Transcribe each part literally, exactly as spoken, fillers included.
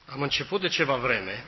Am început de ceva vreme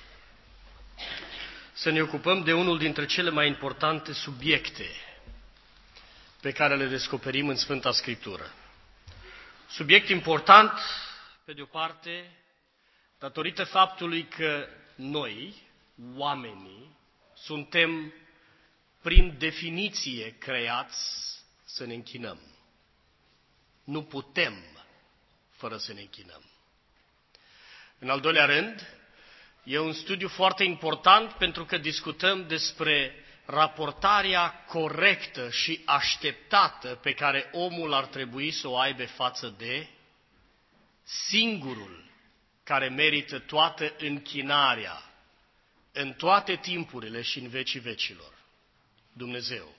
să ne ocupăm de unul dintre cele mai importante subiecte pe care le descoperim în Sfânta Scriptură. Subiect important, pe de o parte, datorită faptului că noi, oamenii, suntem prin definiție creați să ne închinăm. Nu putem fără să ne închinăm. În al doilea rând, e un studiu foarte important pentru că discutăm despre raportarea corectă și așteptată pe care omul ar trebui să o aibă față de singurul care merită toată închinarea în toate timpurile și în vecii vecilor, Dumnezeu.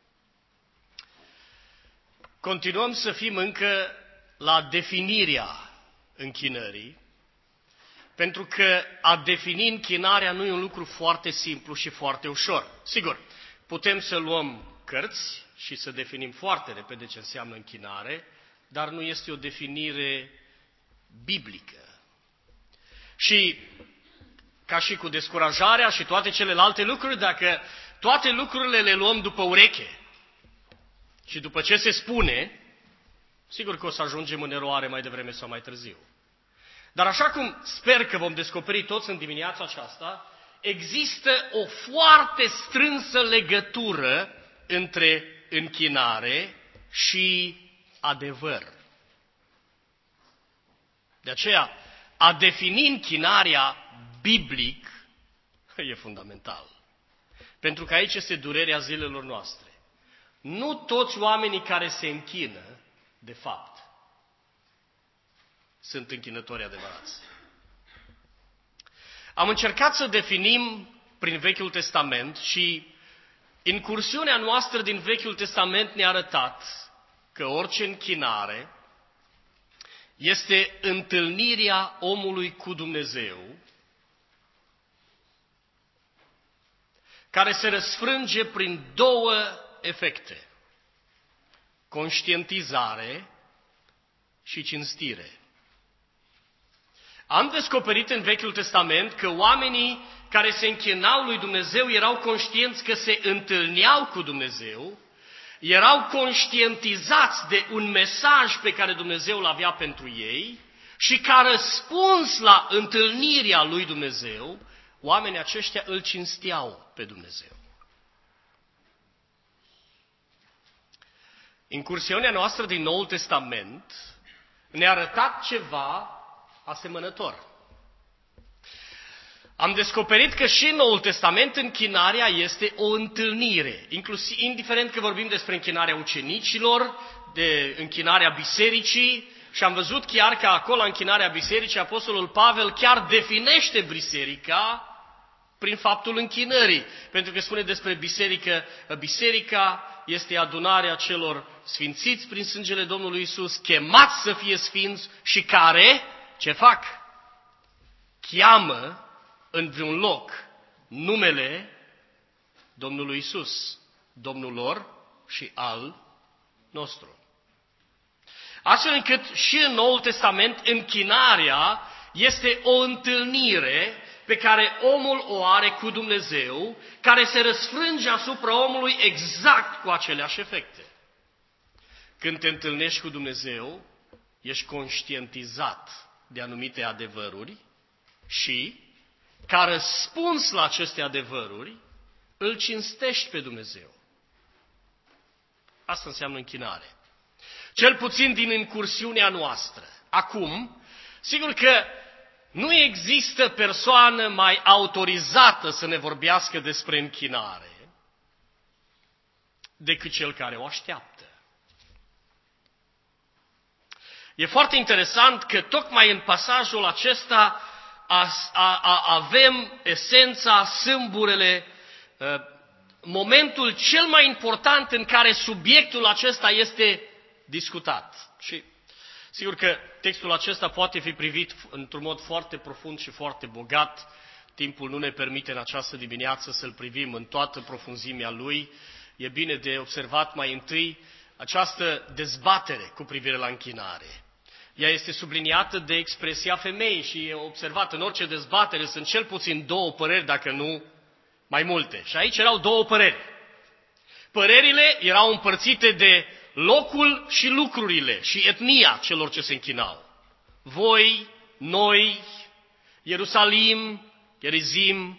Continuăm să fim încă la definirea închinării, pentru că a defini închinarea nu e un lucru foarte simplu și foarte ușor. Sigur, putem să luăm cărți și să definim foarte repede ce înseamnă închinare, dar nu este o definire biblică. Și ca și cu descurajarea și toate celelalte lucruri, dacă toate lucrurile le luăm după ureche și după ce se spune, sigur că o să ajungem în eroare mai devreme sau mai târziu. Dar așa cum sper că vom descoperi toți în dimineața aceasta, există o foarte strânsă legătură între închinare și adevăr. De aceea, a defini închinarea biblic e fundamental. Pentru că aici este durerea zilelor noastre. Nu toți oamenii care se închină, de fapt, sunt închinători adevărați. Am încercat să definim prin Vechiul Testament și incursiunea noastră din Vechiul Testament ne-a arătat că orice închinare este întâlnirea omului cu Dumnezeu, care se răsfrânge prin două efecte: conștientizare și cinstire. Am descoperit în Vechiul Testament că oamenii care se închinau lui Dumnezeu erau conștienți că se întâlneau cu Dumnezeu, erau conștientizați de un mesaj pe care Dumnezeu îl avea pentru ei și ca răspuns la întâlnirea lui Dumnezeu, oamenii aceștia îl cinsteau pe Dumnezeu. Incursiunea noastră din Noul Testament ne-a arătat ceva asemănător. Am descoperit că și în Noul Testament închinarea este o întâlnire, inclusiv, indiferent că vorbim despre închinarea ucenicilor, de închinarea bisericii, și am văzut chiar că acolo, la închinarea bisericii, Apostolul Pavel chiar definește biserica prin faptul închinării, pentru că spune despre biserică, biserica este adunarea celor sfințiți prin sângele Domnului Iisus, chemați să fie sfinți și care, ce fac? Cheamă în vreun loc numele Domnului Iisus, Domnul lor și al nostru. Astfel încât și în Noul Testament închinarea este o întâlnire pe care omul o are cu Dumnezeu, care se răsfrânge asupra omului exact cu aceleași efecte. Când te întâlnești cu Dumnezeu, ești conștientizat de anumite adevăruri și, ca răspuns la aceste adevăruri, îl cinstești pe Dumnezeu. Asta înseamnă închinare. Cel puțin din incursiunea noastră. Acum, sigur că nu există persoană mai autorizată să ne vorbească despre închinare decât cel care o așteaptă. E foarte interesant că tocmai în pasajul acesta a, a, a, avem esența, sâmburele, momentul cel mai important în care subiectul acesta este discutat. Și sigur că textul acesta poate fi privit într-un mod foarte profund și foarte bogat. Timpul nu ne permite în această dimineață să-l privim în toată profunzimea lui. E bine de observat mai întâi această dezbatere cu privire la închinare. Ea este subliniată de expresia femeii și e observat în orice dezbatere sunt cel puțin două păreri, dacă nu mai multe. Și aici erau două păreri. Părerile erau împărțite de locul și lucrurile și etnia celor ce se închinau. Voi, noi, Ierusalim, Gerizim.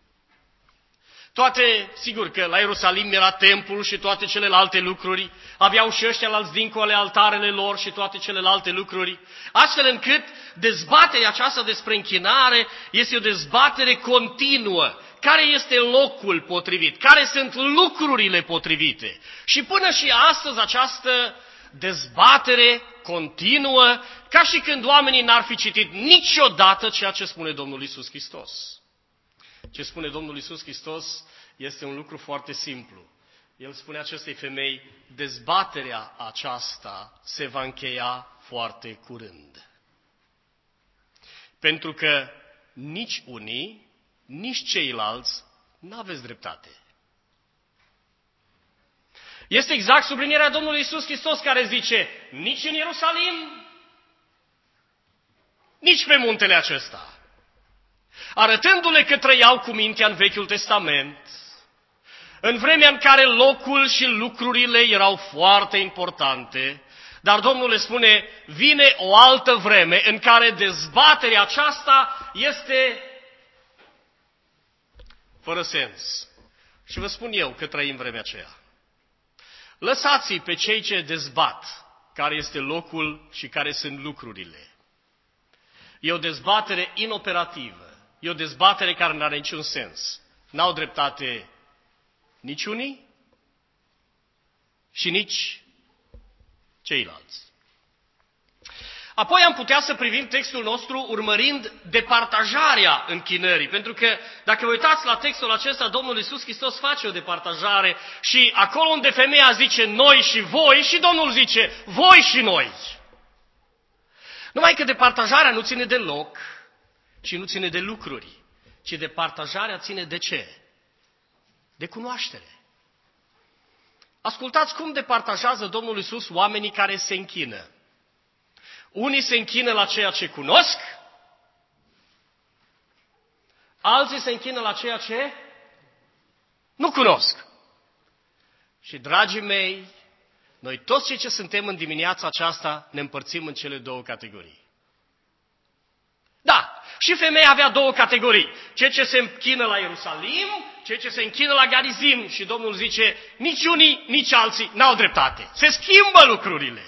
Toate, sigur că la Ierusalim era templul și toate celelalte lucruri, aveau și ăștia alți dincolo altarele lor și toate celelalte lucruri, astfel încât dezbaterea aceasta despre închinare este o dezbatere continuă. Care este locul potrivit? Care sunt lucrurile potrivite? Și până și astăzi această dezbatere continuă, ca și când oamenii n-ar fi citit niciodată ceea ce spune Domnul Iisus Hristos. Ce spune Domnul Iisus Hristos este un lucru foarte simplu. El spune acestei femei, dezbaterea aceasta se va încheia foarte curând. Pentru că nici unii, nici ceilalți n-aveți dreptate. Este exact sublinierea Domnului Iisus Hristos care zice, nici în Ierusalim, nici pe muntele acesta. Arătându-le că trăiau cu mintea în Vechiul Testament, în vremea în care locul și lucrurile erau foarte importante, dar Domnul le spune, vine o altă vreme în care dezbaterea aceasta este fără sens. Și vă spun eu că trăim vremea aceea. Lăsați-i pe cei ce dezbat care este locul și care sunt lucrurile. E o dezbatere inoperativă. E o dezbatere care nu are niciun sens. N-au dreptate nici unii și nici ceilalți. Apoi am putea să privim textul nostru urmărind departajarea închinării. Pentru că dacă vă uitați la textul acesta, Domnul Iisus Hristos face o departajare și acolo unde femeia zice noi și voi și Domnul zice voi și noi. Numai că departajarea nu ține de loc și nu ține de lucruri, ci departajarea ține de ce? De cunoaștere. Ascultați cum departajează Domnul Iisus oamenii care se închină. Unii se închină la ceea ce cunosc, alții se închină la ceea ce nu cunosc. Și, dragii mei, noi toți cei ce suntem în dimineața aceasta ne împărțim în cele două categorii. Da, și femeia avea două categorii. Cei ce se închină la Ierusalim, cei ce se închină la Gerizim. Și Domnul zice, nici unii, nici alții n-au dreptate. Se schimbă lucrurile.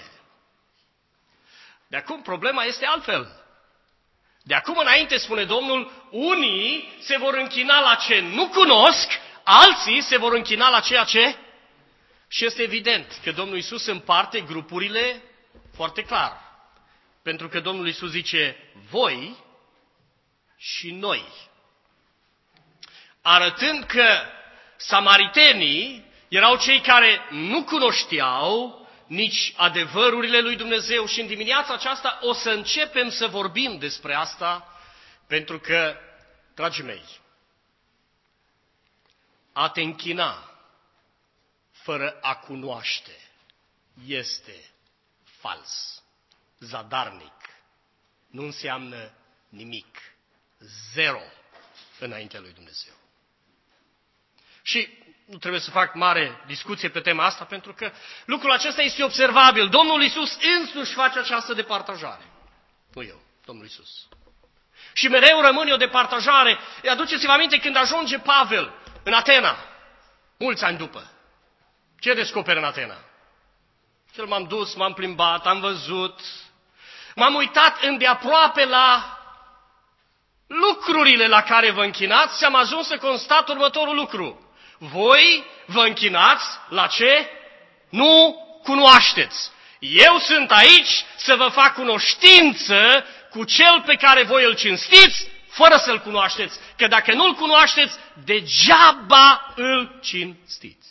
De acum problema este altfel. De acum înainte, spune Domnul, unii se vor închina la ce nu cunosc, alții se vor închina la ceea ce... Și este evident că Domnul Iisus împarte grupurile foarte clar. Pentru că Domnul Iisus zice, voi și noi. Arătând că samaritenii erau cei care nu cunoșteau nici adevărurile lui Dumnezeu și în dimineața aceasta o să începem să vorbim despre asta, pentru că, dragii mei, a te închina fără a cunoaște este fals, zadarnic, nu înseamnă nimic, zero înaintea lui Dumnezeu. Și nu trebuie să fac mare discuție pe tema asta, pentru că lucrul acesta este observabil. Domnul Iisus însuși face această departajare. Nu eu, Domnul Iisus. Și mereu rămâne o departajare. Aduceți-vă aminte când ajunge Pavel în Atena, mulți ani după. Ce descoperă în Atena? Cel m-am dus, m-am plimbat, am văzut, m-am uitat îndeaproape la lucrurile la care vă închinați și am ajuns să constat următorul lucru. Voi vă închinați la ce nu cunoașteți. Eu sunt aici să vă fac cunoștință cu cel pe care voi îl cinstiți, fără să-l cunoașteți. Că dacă nu-l cunoașteți, degeaba îl cinstiți.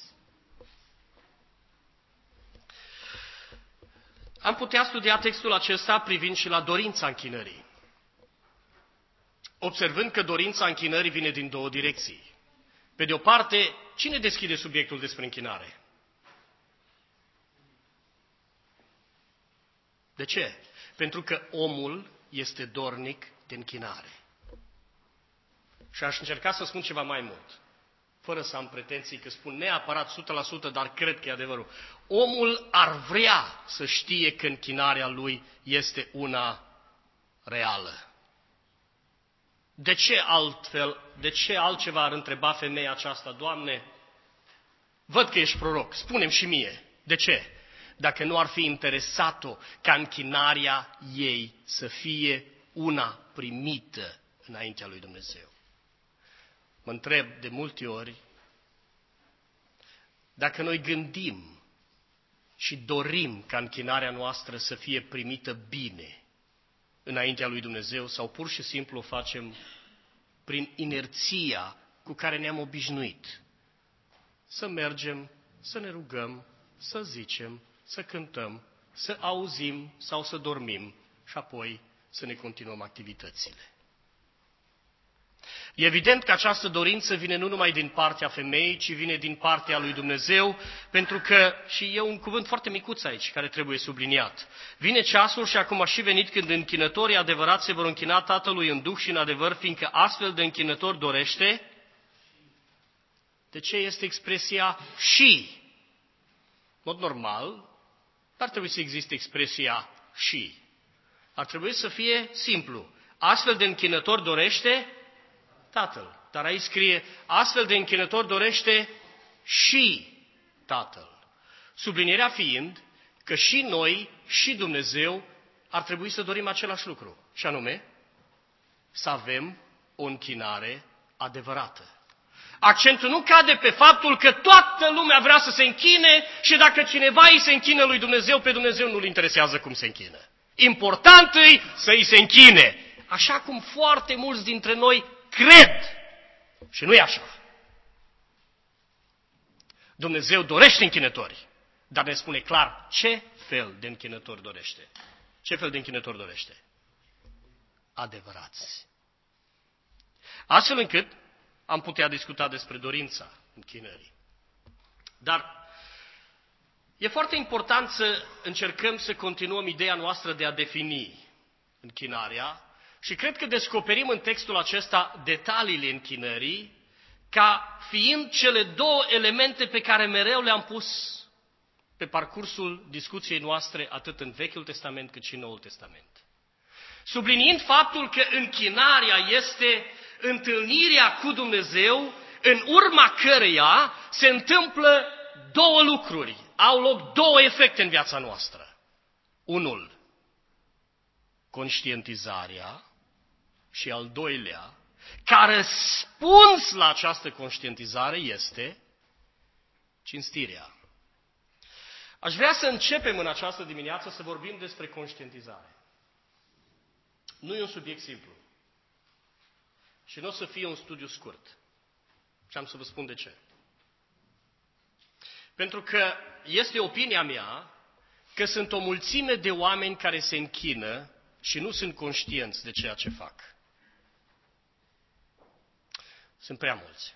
Am putea studia textul acesta privind și la dorința închinării. Observând că dorința închinării vine din două direcții. Pe de o parte, cine deschide subiectul despre închinare? De ce? Pentru că omul este dornic de închinare. Și aș încerca să spun ceva mai mult, fără să am pretenții că spun neapărat o sută la sută, dar cred că e adevărul. Omul ar vrea să știe că închinarea lui este una reală. De ce altfel, de ce altceva ar întreba femeia aceasta? Doamne, văd că ești proroc, spune-mi și mie. De ce? Dacă nu ar fi interesat-o ca închinarea ei să fie una primită înaintea lui Dumnezeu. Mă întreb de multe ori, dacă noi gândim și dorim ca închinarea noastră să fie primită bine înaintea lui Dumnezeu sau pur și simplu o facem prin inerția cu care ne-am obișnuit. Să mergem, să ne rugăm, să zicem, să cântăm, să auzim sau să dormim și apoi să ne continuăm activitățile. E evident că această dorință vine nu numai din partea femeii, ci vine din partea lui Dumnezeu, pentru că, și e un cuvânt foarte micuț aici, care trebuie subliniat, vine ceasul și acum a și venit când închinătorii adevărați se vor închina Tatălui în duh și în adevăr, fiindcă astfel de închinător dorește. De ce este expresia și? În mod normal, ar trebui să existe expresia și. Ar trebui să fie simplu. Astfel de închinător dorește Tatăl. Dar aici scrie, astfel de închinător dorește și Tatăl. Sublinierea fiind că și noi, și Dumnezeu, ar trebui să dorim același lucru. Și anume, să avem o închinare adevărată. Accentul nu cade pe faptul că toată lumea vrea să se închine și dacă cineva îi se închină lui Dumnezeu, pe Dumnezeu nu-l interesează cum se închină. Important e să îi se închine. Așa cum foarte mulți dintre noi cred. Și nu e așa. Dumnezeu dorește închinători, dar ne spune clar ce fel de închinători dorește. Ce fel de închinători dorește? Adevărați. Astfel încât am putea discuta despre dorința închinării. Dar e foarte important să încercăm să continuăm ideea noastră de a defini închinarea și cred că descoperim în textul acesta detaliile închinării ca fiind cele două elemente pe care mereu le-am pus pe parcursul discuției noastre atât în Vechiul Testament cât și în Noul Testament. Subliniind faptul că închinarea este întâlnirea cu Dumnezeu, în urma căreia se întâmplă două lucruri, au loc două efecte în viața noastră. Unul, conștientizarea și al doilea, ca răspuns la această conștientizare este cinstirea. Aș vrea să începem în această dimineață să vorbim despre conștientizare. Nu e un subiect simplu. Și nu o să fie un studiu scurt. Și am să vă spun de ce. Pentru că este opinia mea că sunt o mulțime de oameni care se închină și nu sunt conștienți de ceea ce fac. Sunt prea mulți.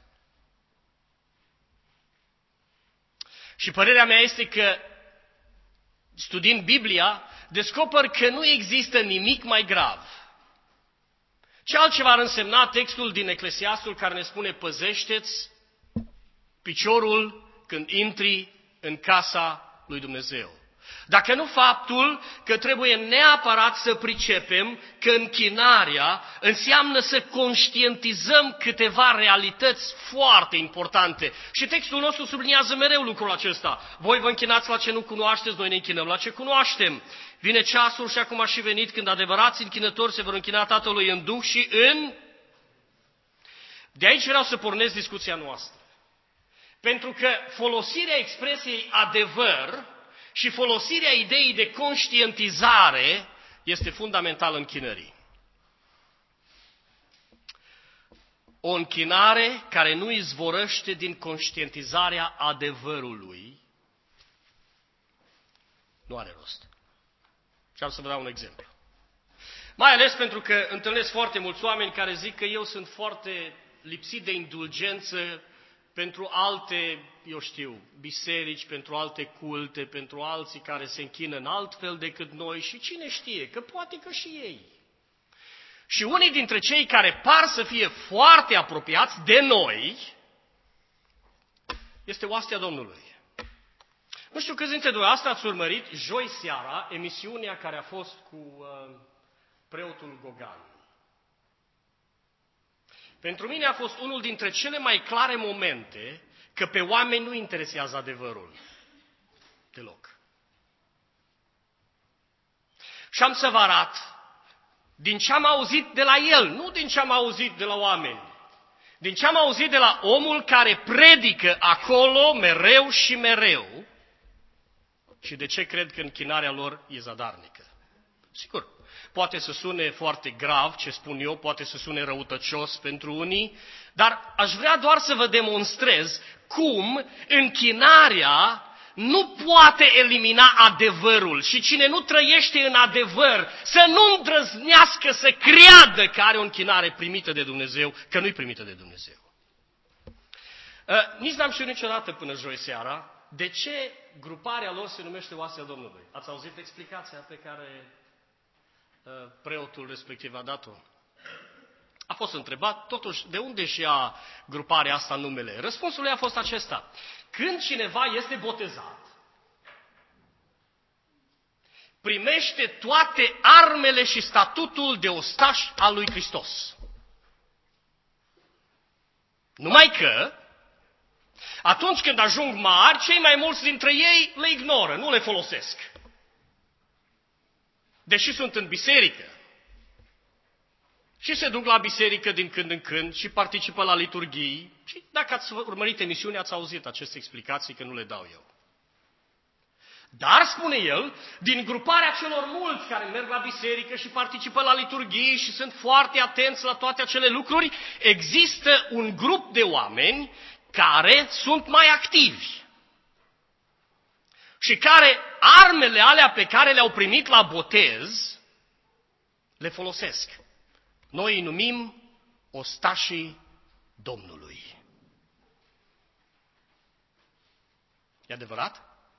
Și părerea mea este că, studiind Biblia, descoper că nu există nimic mai grav. Ce altceva ar însemna textul din Eclesiastul care ne spune păzește-ți piciorul când intri în casa lui Dumnezeu? Dacă nu faptul că trebuie neapărat să pricepem că închinarea înseamnă să conștientizăm câteva realități foarte importante. Și textul nostru subliniază mereu lucrul acesta. Voi vă închinați la ce nu cunoașteți, noi ne închinăm la ce cunoaștem. Vine ceasul și acum a și venit când adevărați închinători se vor închina Tatălui în Duh și în... De aici vreau să pornesc discuția noastră. Pentru că folosirea expresiei adevăr și folosirea ideii de conștientizare este fundamentală închinării. O închinare care nu izvorăște din conștientizarea adevărului nu are rost. Și am să vă dau un exemplu. Mai ales pentru că întâlnesc foarte mulți oameni care zic că eu sunt foarte lipsit de indulgență pentru alte, eu știu, biserici, pentru alte culte, pentru alții care se închină în alt fel decât noi și cine știe, că poate că și ei. Și unii dintre cei care par să fie foarte apropiați de noi, este oastea Domnului. Nu știu câți dintre dumneavoastră ați urmărit joi seara emisiunea care a fost cu uh, preotul Gogan. Pentru mine a fost unul dintre cele mai clare momente că pe oameni nu interesează adevărul. Deloc. Și am să vă arăt din ce am auzit de la el, nu din ce am auzit de la oameni, din ce am auzit de la omul care predică acolo mereu și mereu și de ce cred că închinarea lor e zadarnică. Sigur, poate să sune foarte grav ce spun eu, poate să sune răutăcios pentru unii, dar aș vrea doar să vă demonstrez cum închinarea nu poate elimina adevărul și cine nu trăiește în adevăr să nu îndrăznească să creadă că are o închinare primită de Dumnezeu, că nu-i primită de Dumnezeu. Uh, nici n-am știut niciodată până joi seara de ce gruparea lor se numește Oastea Domnului. Ați auzit explicația pe care uh, preotul respectiv a dat-o? A fost întrebat, totuși, de unde și ia gruparea asta numele? Răspunsul lui a fost acesta. Când cineva este botezat, primește toate armele și statutul de ostaș al lui Hristos. Numai că, atunci când ajung mari, cei mai mulți dintre ei le ignoră, nu le folosesc. Deși sunt în biserică. Și se duc la biserică din când în când și participă la liturghii. Și dacă ați urmărit emisiunea, ați auzit aceste explicații, că nu le dau eu. Dar, spune el, din gruparea celor mulți care merg la biserică și participă la liturghii și sunt foarte atenți la toate acele lucruri, există un grup de oameni care sunt mai activi și care armele alea pe care le-au primit la botez le folosesc. Noi îi numim ostașii Domnului. E adevărat?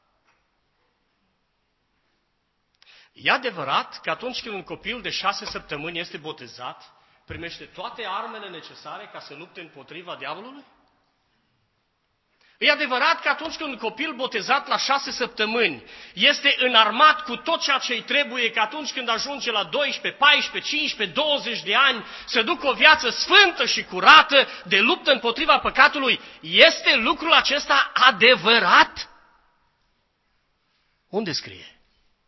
E adevărat că atunci când un copil de șase săptămâni este botezat, primește toate armele necesare ca să lupte împotriva diavolului? E adevărat că atunci când un copil botezat la șase săptămâni este înarmat cu tot ceea ce îi trebuie, că atunci când ajunge la doisprezece, paisprezece, cincisprezece, douăzeci de ani să ducă o viață sfântă și curată de luptă împotriva păcatului, este lucrul acesta adevărat? Unde scrie?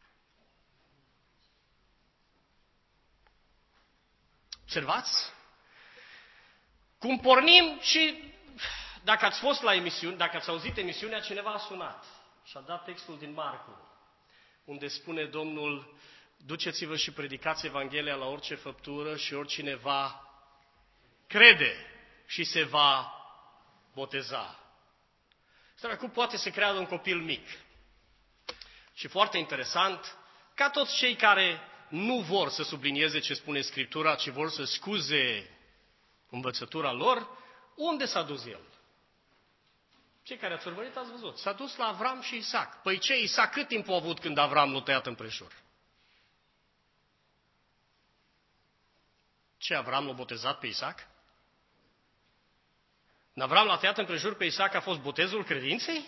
Observați? Cum pornim și... Dacă ați fost la emisiune, dacă ați auzit emisiunea, cineva a sunat și a dat textul din Marcu, unde spune Domnul, duceți-vă și predicați Evanghelia la orice făptură și oricine va crede și se va boteza. Dar cum poate să creadă un copil mic? Și foarte interesant, ca toți cei care nu vor să sublinieze ce spune Scriptura, ci vor să scuze învățătura lor, unde s-a dus el? Cei care ați urmărit ați văzut. S-a dus la Avram și Isaac. Păi ce, Isaac cât timp a avut când Avram l-a tăiat împrejur? Ce, Avram l-a botezat pe Isaac? În Avram l-a tăiat împrejur pe Isaac a fost botezul credinței?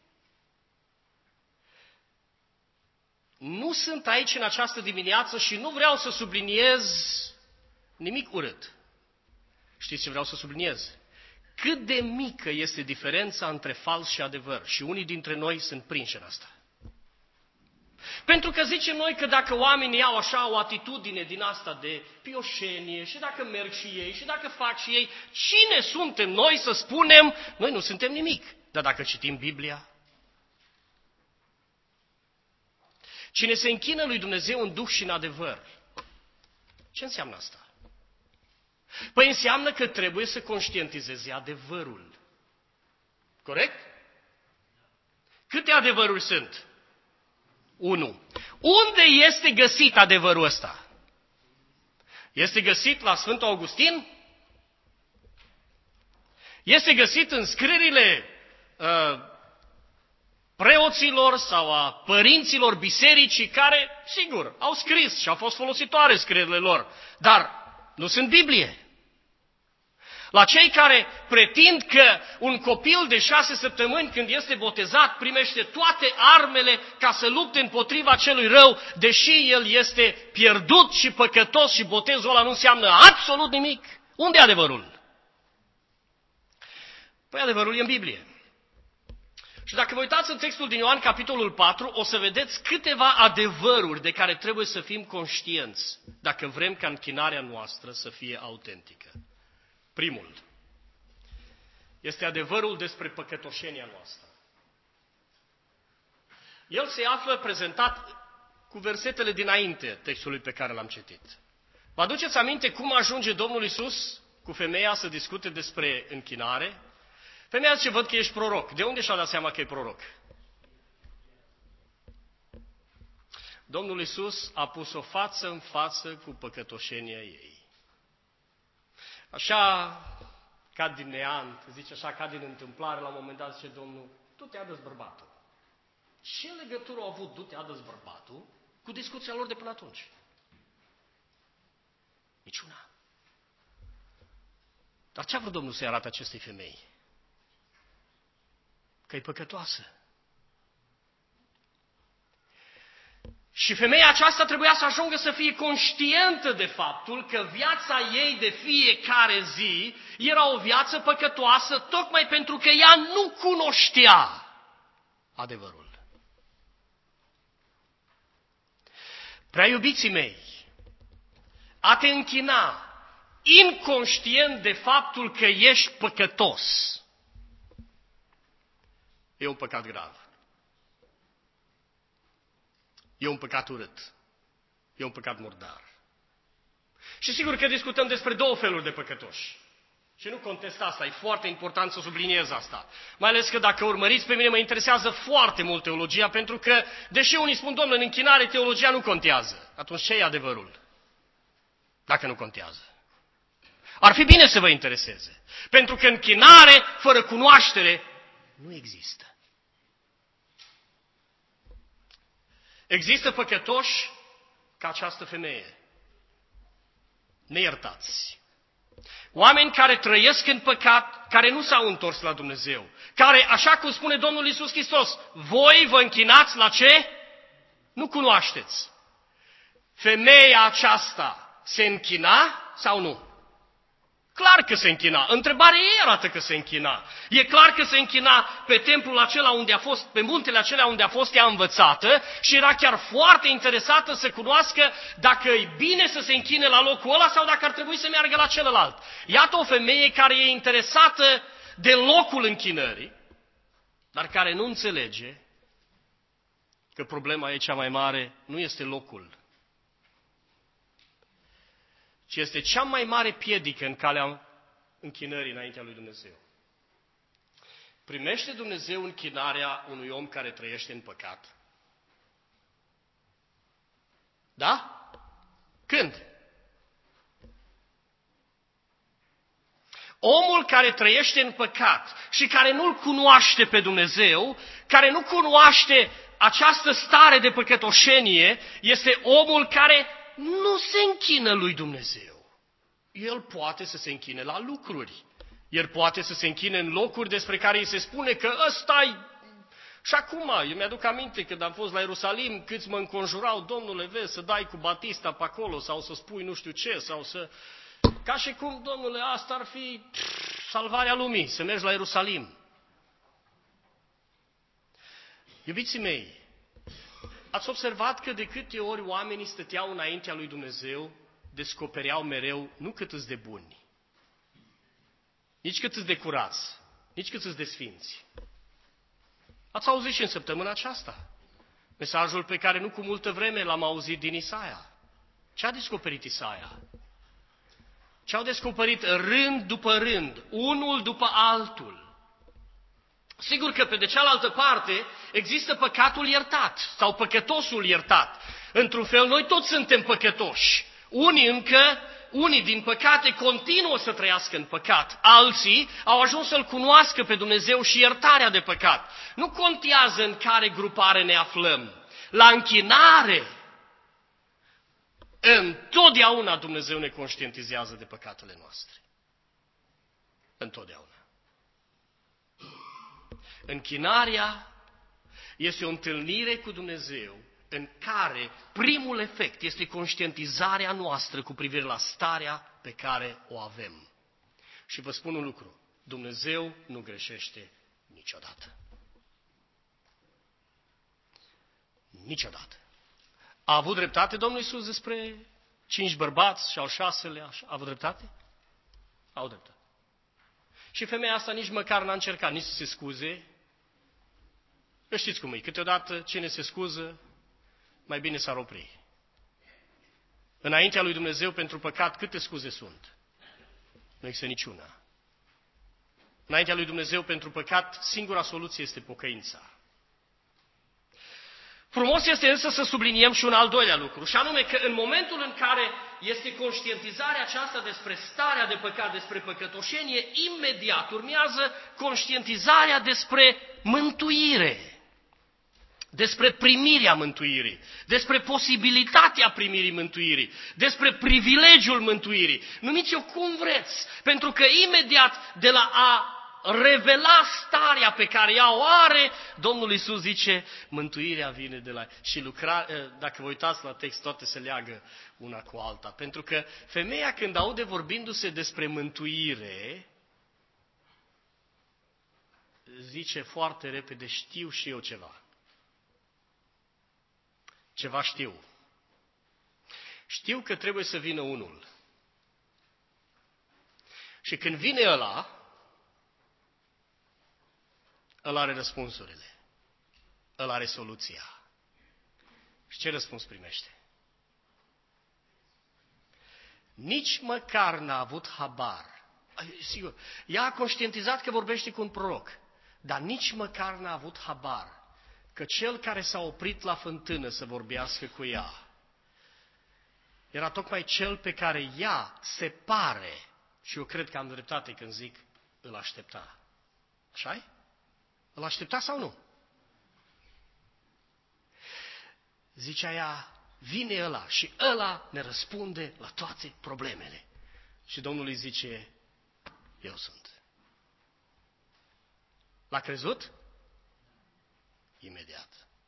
Nu sunt aici în această dimineață și nu vreau să subliniez nimic urât. Știți ce vreau să subliniez? Cât de mică este diferența între fals și adevăr. Și unii dintre noi sunt prinși în asta. Pentru că zicem noi că dacă oamenii au așa o atitudine din asta de pioșenie și dacă merg și ei și dacă fac și ei, cine suntem noi să spunem, noi nu suntem nimic. Dar dacă citim Biblia, cine se închină lui Dumnezeu în duh și în adevăr, ce înseamnă asta? Păi înseamnă că trebuie să conștientizeze adevărul. Corect? Câte adevăruri sunt? Unu. Unde este găsit adevărul ăsta? Este găsit la Sfântul Augustin? Este găsit în scrierile uh, preoților sau a părinților bisericii care, sigur, au scris și au fost folositoare scrierile lor, dar nu sunt Biblie. La cei care pretind că un copil de șase săptămâni când este botezat primește toate armele ca să lupte împotriva celui rău, deși el este pierdut și păcătos și botezul ăla nu înseamnă absolut nimic. Unde e adevărul? Păi adevărul e în Biblie. Și dacă vă uitați în textul din Ioan, capitolul patru, o să vedeți câteva adevăruri de care trebuie să fim conștienți dacă vrem ca închinarea noastră să fie autentică. Primul este adevărul despre păcătoșenia noastră. El se află prezentat cu versetele dinainte textului pe care l-am citit. Vă aduceți aminte cum ajunge Domnul Iisus cu femeia să discute despre închinare? Femeia zice, văd că ești proroc. De unde și-a dat seama că e proroc? Domnul Iisus a pus-o față în față cu păcătoșenia ei. Așa, ca din neant, zice așa, ca din întâmplare, la un moment dat zice Domnul, tu te adă-ți bărbatul. Ce legătură au avut du te adă-ți bărbatul cu discuția lor de până atunci? Niciuna. Dar ce a vrut Domnul să-i arate acestei femei? Că e păcătoasă. Și femeia aceasta trebuia să ajungă să fie conștientă de faptul că viața ei de fiecare zi era o viață păcătoasă, tocmai pentru că ea nu cunoștea adevărul. Prea iubiții mei, a te închina inconștient de faptul că ești păcătos e un păcat grav. E un păcat urât. E un păcat murdar. Și sigur că discutăm despre două feluri de păcătoși. Și nu contest asta, e foarte important să subliniez asta. Mai ales că dacă urmăriți pe mine, mă interesează foarte mult teologia, pentru că, deși unii spun, Domnule, în închinare teologia nu contează. Atunci ce e adevărul? Dacă nu contează. Ar fi bine să vă intereseze. Pentru că închinare fără cunoaștere nu există. Există păcătoși ca această femeie. Neiertați. Oameni care trăiesc în păcat, care nu s-au întors la Dumnezeu. Care, așa cum spune Domnul Iisus Hristos, voi vă închinați la ce? Nu cunoașteți. Femeia aceasta se închina sau nu? Clar că se închina. Întrebarea ei arată că se închina. E clar că se închina pe templul acela unde a fost, pe muntele acela unde a fost ea învățată și era chiar foarte interesată să cunoască dacă e bine să se închine la locul ăla sau dacă ar trebui să meargă la celălalt. Iată o femeie care e interesată de locul închinării, dar care nu înțelege că problema ei cea mai mare nu este locul, ci este cea mai mare piedică în calea închinării înaintea lui Dumnezeu. Primește Dumnezeu închinarea unui om care trăiește în păcat? Da? Când? Omul care trăiește în păcat și care nu-L cunoaște pe Dumnezeu, care nu cunoaște această stare de păcătoșenie, este omul care nu se închină lui Dumnezeu. El poate să se închine la lucruri. El poate să se închine în locuri despre care îi se spune că ăsta-i. Și acum, eu mi-aduc aminte când am fost la Ierusalim, câți mă înconjurau, Domnule, vezi, să dai cu Batista pe acolo sau să spui nu știu ce, sau să... Ca și cum, Domnule, asta ar fi pff, salvarea lumii, să mergi la Ierusalim. Iubiții mei, ați observat că de câte ori oamenii stăteau înaintea lui Dumnezeu, descopereau mereu nu cât îți de buni, nici cât îți de curați, nici cât îți de sfinți. Ați auzit și în săptămâna aceasta mesajul pe care nu cu multă vreme l-am auzit din Isaia. Ce a descoperit Isaia? Ce au descoperit rând după rând, unul după altul. Sigur că pe de cealaltă parte există păcatul iertat sau păcătosul iertat. Într-un fel, noi toți suntem păcătoși. Unii încă unii, din păcate, continuă să trăiască în păcat. Alții au ajuns să-L cunoască pe Dumnezeu și iertarea de păcat. Nu contează în care grupare ne aflăm. La închinare, întotdeauna Dumnezeu ne conștientizează de păcatele noastre. Întotdeauna. Închinarea este o întâlnire cu Dumnezeu în care primul efect este conștientizarea noastră cu privire la starea pe care o avem. Și vă spun un lucru, Dumnezeu nu greșește niciodată. Niciodată. A avut dreptate Domnul Iisus despre cinci bărbați și al șaselea? A avut dreptate? A avut dreptate. Și femeia asta nici măcar n-a încercat nici să se scuze. Știți cum e, câteodată cine se scuză, mai bine s-ar opri. Înaintea lui Dumnezeu pentru păcat, câte scuze sunt? Nu există niciuna. Înaintea lui Dumnezeu pentru păcat, singura soluție este pocăința. Frumos este însă să subliniem și un al doilea lucru, și anume că în momentul în care este conștientizarea aceasta despre starea de păcat, despre păcătoșenie, imediat urmează conștientizarea despre mântuire. Despre primirea mântuirii, despre posibilitatea primirii mântuirii, despre privilegiul mântuirii. Numiți-o cum vreți, pentru că imediat de la a revela starea pe care ea o are, Domnul Iisus zice, mântuirea vine de la... Și lucra... dacă vă uitați la text, toate se leagă una cu alta. Pentru că femeia când aude vorbindu-se despre mântuire, zice foarte repede, știu și eu ceva. Ceva știu. Știu că trebuie să vină unul. Și când vine ăla, ăla are răspunsurile. Ăla are soluția. Și ce răspuns primește? Nici măcar n-a avut habar. Sigur, ea a conștientizat că vorbește cu un proroc, dar nici măcar n-a avut habar că cel care s-a oprit la fântână să vorbească cu ea era tocmai cel pe care ea se pare, și eu cred că am dreptate când zic, îl aștepta. Așa-i? Îl aștepta sau nu? Zicea ea, vine ăla și ăla ne răspunde la toate problemele. Și Domnul îi zice, eu sunt. L-a crezut? Imediat.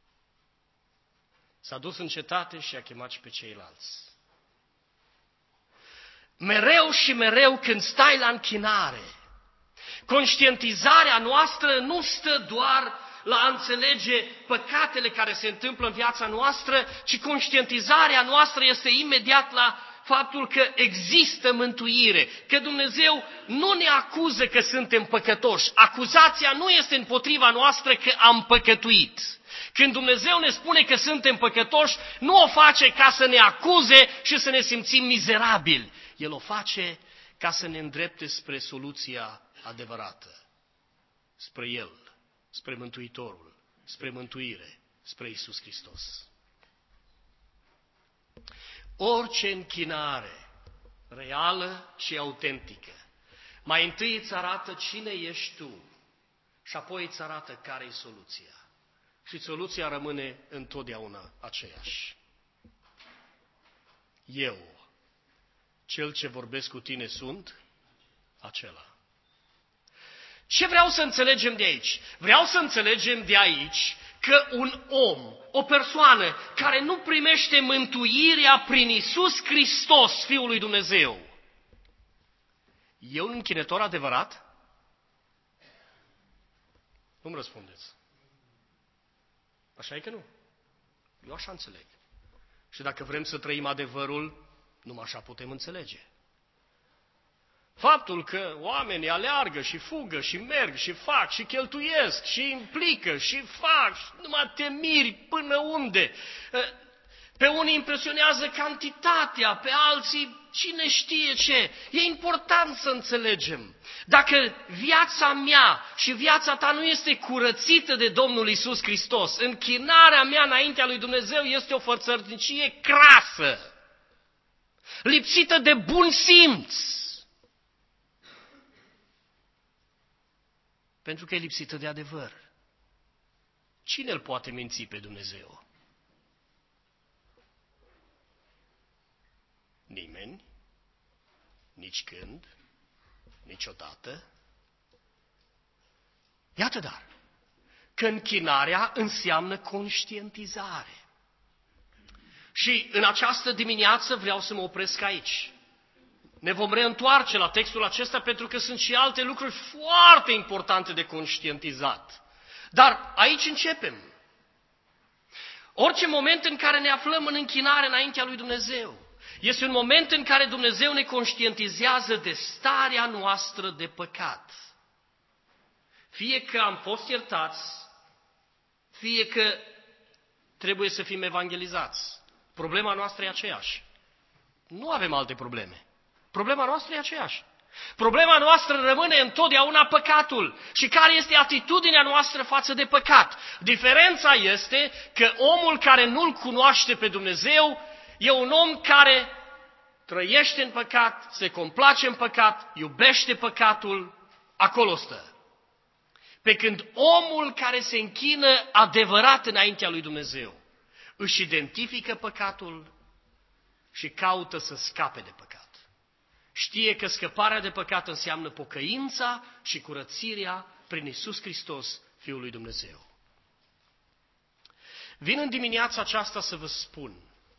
S-a dus în cetate și a chemat și pe ceilalți. Mereu și mereu când stai la închinare, conștientizarea noastră nu stă doar la a înțelege păcatele care se întâmplă în viața noastră, ci conștientizarea noastră este imediat la faptul că există mântuire, că Dumnezeu nu ne acuză că suntem păcătoși. Acuzația nu este împotriva noastră că am păcătuit. Când Dumnezeu ne spune că suntem păcătoși, nu o face ca să ne acuze și să ne simțim mizerabili. El o face ca să ne îndrepte spre soluția adevărată, spre El, spre Mântuitorul, spre mântuire, spre Iisus Hristos. Orice închinare reală și autentică, mai întâi îți arată cine ești tu și apoi îți arată care e soluția. Și soluția rămâne întotdeauna aceeași. Eu, cel ce vorbesc cu tine, sunt acela. Ce vreau să înțelegem de aici? Vreau să înțelegem de aici că un om, o persoană care nu primește mântuirea prin Iisus Hristos, Fiul lui Dumnezeu, e un închinător adevărat? Cum răspundeți? Așa e că nu. Eu așa înțeleg. Și dacă vrem să trăim adevărul, numai așa putem înțelege. Faptul că oamenii aleargă și fugă și merg și fac și cheltuiesc și implică și fac, și numai te miri până unde. Pe unii impresionează cantitatea, pe alții cine știe ce. E important să înțelegem. Dacă viața mea și viața ta nu este curățită de Domnul Iisus Hristos, închinarea mea înaintea lui Dumnezeu este o fărțărnicie crasă. lipsită de bun simț. Pentru că e lipsită de adevăr. Cine îl poate minți pe Dumnezeu? Nimeni, nici când, niciodată. Iată dar, că închinarea înseamnă conștientizare. Și în această dimineață vreau să mă opresc aici. Ne vom reîntoarce la textul acesta pentru că sunt și alte lucruri foarte importante de conștientizat. Dar aici începem. Orice moment în care ne aflăm în închinare înaintea lui Dumnezeu este un moment în care Dumnezeu ne conștientizează de starea noastră de păcat. Fie că am fost iertați, fie că trebuie să fim evangelizați. Problema noastră e aceeași. Nu avem alte probleme. Problema noastră e aceeași. Problema noastră rămâne întotdeauna păcatul. Și care este atitudinea noastră față de păcat? Diferența este că omul care nu-L cunoaște pe Dumnezeu e un om care trăiește în păcat, se complace în păcat, iubește păcatul, acolo stă. Pe când omul care se închină adevărat înaintea lui Dumnezeu își identifică păcatul și caută să scape de păcat. Știe că scăparea de păcat înseamnă pocăința și curățirea prin Iisus Hristos, Fiul lui Dumnezeu. Vin în dimineața aceasta să vă spun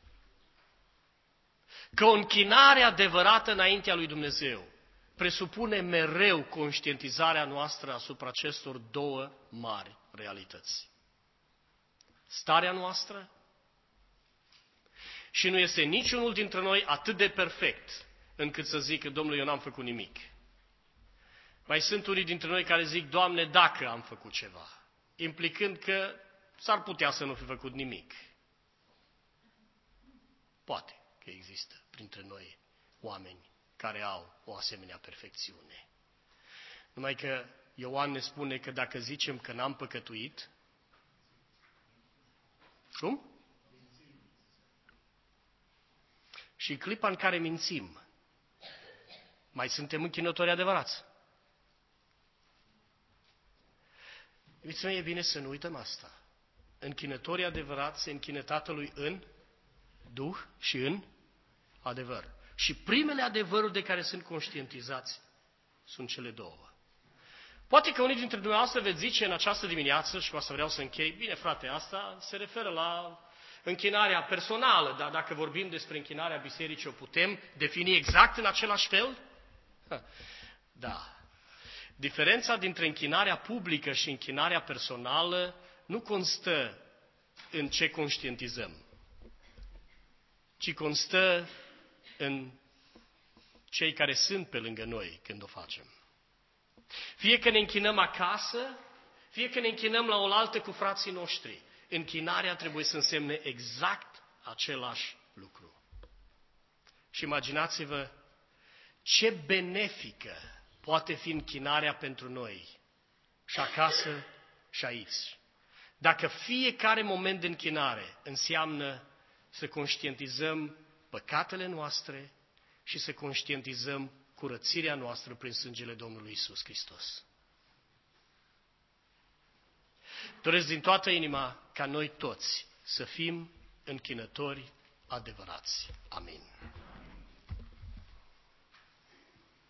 că o închinare adevărată înaintea lui Dumnezeu presupune mereu conștientizarea noastră asupra acestor două mari realități. Starea noastră și nu este niciunul dintre noi atât de perfect încât să zică, Domnule, eu n-am făcut nimic. Mai sunt unii dintre noi care zic, Doamne, dacă am făcut ceva, implicând că s-ar putea să nu fi făcut nimic. Poate că există printre noi oameni care au o asemenea perfecțiune. Numai că Ioan ne spune că dacă zicem că n-am păcătuit, cum? Și în clipa în care mințim, mai suntem închinători adevărați. Iubiți mei, e bine să nu uităm asta. Închinătorii adevărați se închină Tatălui în Duh și în adevăr. Și primele adevăruri de care sunt conștientizați sunt cele două. Poate că unii dintre dumneavoastră veți zice în această dimineață, și cu asta vreau să închei, bine frate, asta se referă la închinarea personală, dar dacă vorbim despre închinarea bisericii, o putem defini exact în același fel? Da. Diferența dintre închinarea publică și închinarea personală nu constă în ce conștientizăm, ci constă în cei care sunt pe lângă noi când o facem. Fie că ne închinăm acasă, fie că ne închinăm la oaltă cu frații noștri, închinarea trebuie să însemne exact același lucru. Și imaginați-vă ce benefică poate fi închinarea pentru noi și acasă și aici. Dacă fiecare moment de închinare înseamnă să conștientizăm păcatele noastre și să conștientizăm curățirea noastră prin sângele Domnului Iisus Hristos. Doresc din toată inima ca noi toți să fim închinători adevărați. Amin.